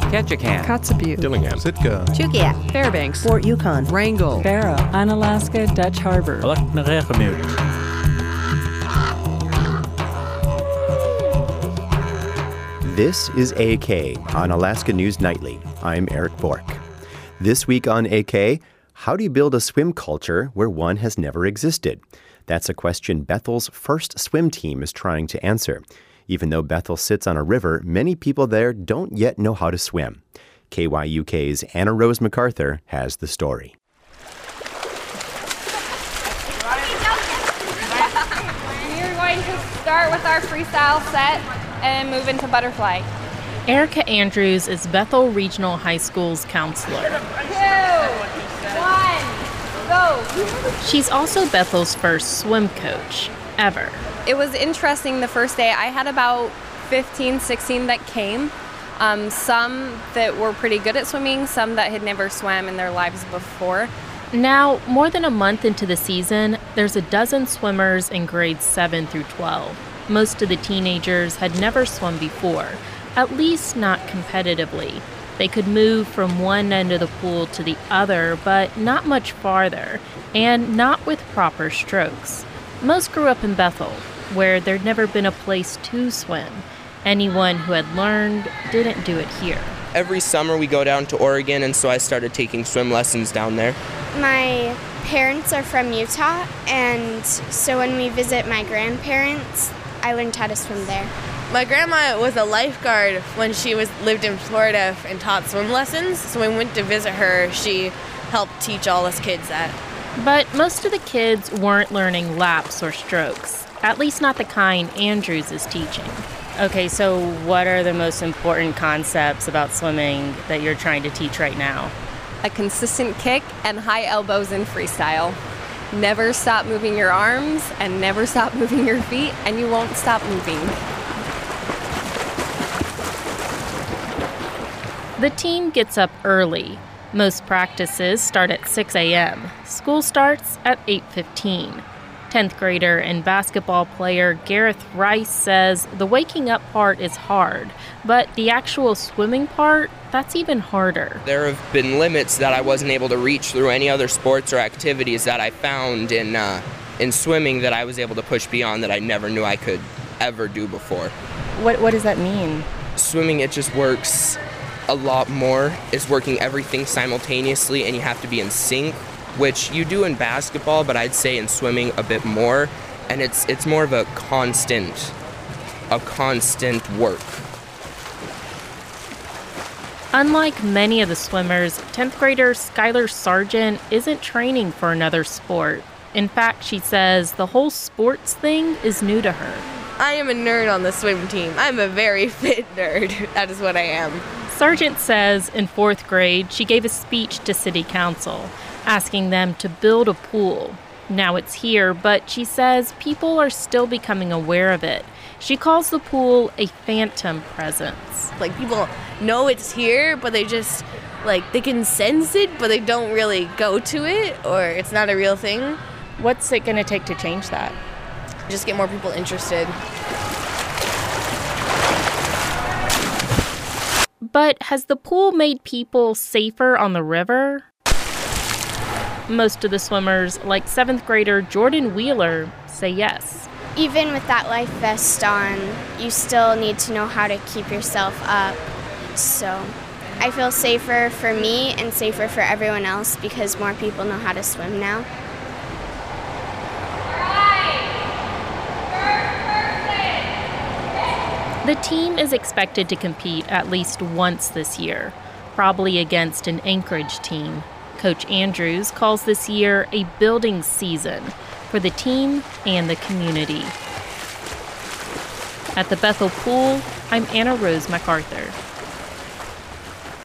Ketchikan, Kotzebue, Dillingham, Sitka, Chukia, Fairbanks, Fort Yukon, Wrangell, Barrow, Unalaska, Dutch Harbor. This is AK on Alaska News Nightly. I'm Eric Bork. This week on AK, how do you build a swim culture where one has never existed? That's a question Bethel's first swim team is trying to answer. Even though Bethel sits on a river, many people there don't yet know how to swim. KYUK's Anna Rose MacArthur has the story. We're going to start with our freestyle set and move into butterfly. Erica Andrews is Bethel Regional High School's counselor. 2, 1, go! She's also Bethel's first swim coach ever. It was interesting the first day. I had about 15, 16 that came. Some that were pretty good at swimming, some that had never swam in their lives before. Now, more than a month into the season, there's a dozen swimmers in grades 7 through 12. Most of the teenagers had never swum before, at least not competitively. They could move from one end of the pool to the other, but not much farther, and not with proper strokes. Most grew up in Bethel, where there'd never been a place to swim. Anyone who had learned didn't do it here. Every summer we go down to Oregon, and so I started taking swim lessons down there. My parents are from Utah, and so when we visit my grandparents, I learned how to swim there. My grandma was a lifeguard when she lived in Florida and taught swim lessons, so when we went to visit her, she helped teach all us kids that. But most of the kids weren't learning laps or strokes, at least not the kind Andrews is teaching. Okay, so what are the most important concepts about swimming that you're trying to teach right now? A consistent kick and high elbows in freestyle. Never stop moving your arms and never stop moving your feet, and you won't stop moving. The team gets up early. Most practices start at 6 a.m. School starts at 8:15. 10th grader and basketball player Gareth Rice says the waking up part is hard, but the actual swimming part, that's even harder. There have been limits that I wasn't able to reach through any other sports or activities that I found in swimming that I was able to push beyond that I never knew I could ever do before. What does that mean? Swimming, it just works a lot more. It's working everything simultaneously, and you have to be in sync, which you do in basketball, but I'd say in swimming a bit more. And it's more of a constant work. Unlike many of the swimmers, 10th grader Skylar Sargent isn't training for another sport. In fact, she says the whole sports thing is new to her. I am a nerd on the swim team. I'm a very fit nerd. That is what I am. Sargent says in 4th grade, she gave a speech to city council, asking them to build a pool. Now it's here, but she says people are still becoming aware of it. She calls the pool a phantom presence. Like, people know it's here, but they just, they can sense it, but they don't really go to it, or it's not a real thing. What's it going to take to change that? Just get more people interested. But has the pool made people safer on the river? Most of the swimmers, like 7th grader Jordan Wheeler, say yes. Even with that life vest on, you still need to know how to keep yourself up. So I feel safer for me and safer for everyone else because more people know how to swim now. The team is expected to compete at least once this year, probably against an Anchorage team. Coach Andrews calls this year a building season for the team and the community. At the Bethel Pool, I'm Anna Rose MacArthur.